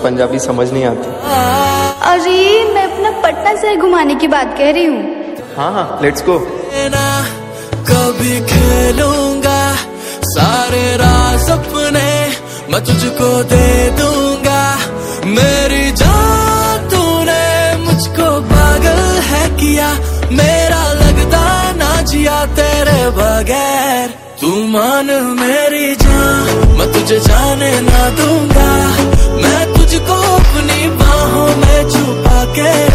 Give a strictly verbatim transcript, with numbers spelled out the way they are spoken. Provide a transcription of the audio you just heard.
पंजाबी समझ नहीं आती। अरे मैं अपना पटना शहर घुमाने की बात कह रही हूँ। हाँ हाँ लेट्स गो। कभी खेलूंगा सारे राज अपने मैं तुझको दे दूंगा, मेरी जान तूने मुझको पागल है किया, मेरा लगता ना जिया तेरे बगैर, तू मान मेरी जान मैं तुझे जाने ना दूंगा, मैं तुझको अपनी बाहों में छुपा के